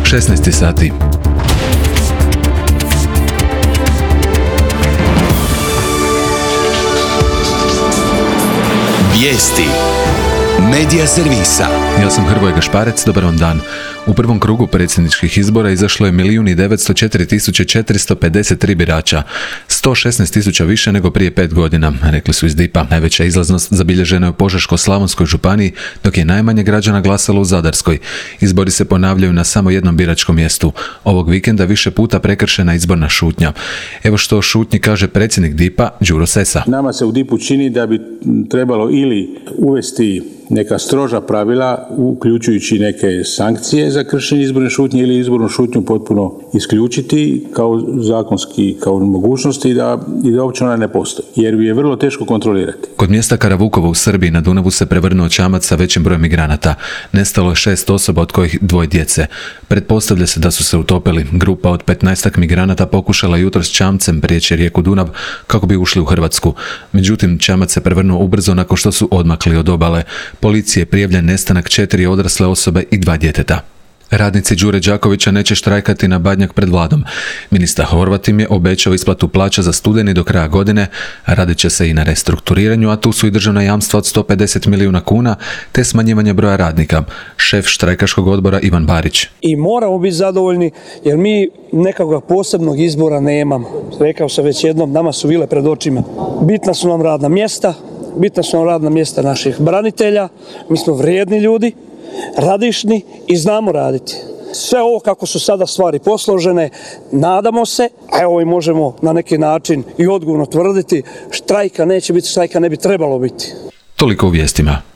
16 sati. Vijesti Medija servisa. Ja sam Hrvoje Gašparec, dobar vam dan. U prvom krugu predsjedničkih izbora izašlo je 1.904.453 birača, 116.000 više nego prije 5 godina, rekli su iz DIP-a. Najveća izlaznost zabilježena je u Požeško-slavonskoj županiji, dok je najmanje građana glasalo u Zadarskoj. Izbori se ponavljaju na samo jednom biračkom mjestu. Ovog vikenda više puta prekršena izborna šutnja. Evo što o šutnji kaže predsjednik DIP-a Đuro Sesa. Nama se u DIP-u čini da bi trebalo ili uvesti neka stroža pravila, uključujući neke sankcije za kršenje izborne šutnje ili izbornu šutnju potpuno isključiti kao zakonski, kao mogućnosti i da uopće ona ne postoji, jer je vrlo teško kontrolirati. Kod mjesta Karavukovo u Srbiji na Dunavu se prevrnuo čamac sa većim brojem migranata. Nestalo je 6 osoba, od kojih 2 djece. Pretpostavlja se da su se utopili. Grupa od 15 migranata pokušala jutros čamcem prijeći rijeku Dunav kako bi ušli u Hrvatsku. Međutim, čamac se prevrnuo ubrzo nakon što su odmakli od obale. Policije je prijavljen nestanak 4 odrasle osobe i 2 djeteta. Radnici Đure Đakovića neće štrajkati na Badnjak pred vladom. Ministar Horvat im je obećao isplatu plaća za studeni do kraja godine, radit će se i na restrukturiranju, a tu su i državna jamstva od 150 milijuna kuna, te smanjivanje broja radnika. Šef štrajkaškog odbora Ivan Barić. I moramo biti zadovoljni jer mi nekakvog posebnog izbora nemamo. Rekao sam već jednom, nama su vile pred očima. Bitna su nam radna mjesta, bitna su nam radna mjesta naših branitelja, mi smo vrijedni ljudi, radišni i znamo raditi. Sve ovo kako su sada stvari posložene, nadamo se, a evo i možemo na neki način i odgovorno tvrditi, štrajka neće biti, štrajka ne bi trebalo biti. Toliko u vijestima.